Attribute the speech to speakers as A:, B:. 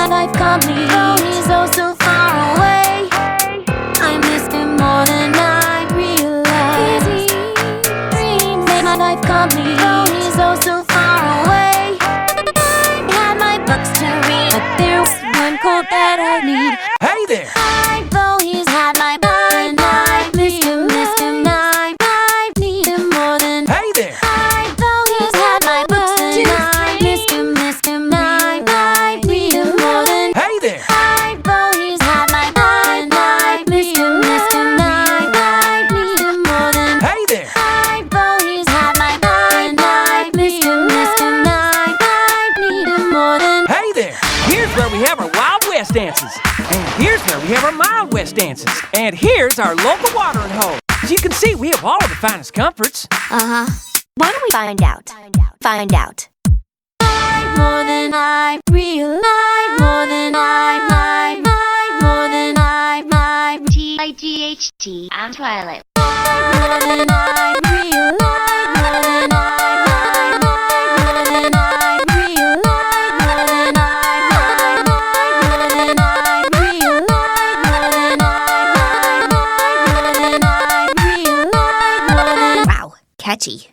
A: my life complete. Though he's oh so far away, I miss him more than I realize. Dreams made my life complete. Though he's oh so far away, I had my books to read, but there's one quote that I need.
B: Hey there!
A: Though he's had my back, and I miss him, I need him more than.
B: Hey there!
A: Though he's had my books, and I miss him, I need him more than.
B: Hey there!
A: Though he's had my back, and I miss him, I need him more than.
B: Hey there!
A: Though he's had my back, and I miss him, I need him more than.
B: Hey there! Here's where we have our Wild West dances. And here's where we have our Mild West dances. And here's our local watering hole. As you can see, we have all of the finest comforts.
A: Why don't we find out? Find out. More than I realize, more than
C: TIGHT and Twilight.
A: more than I realize, more than Wow, catchy.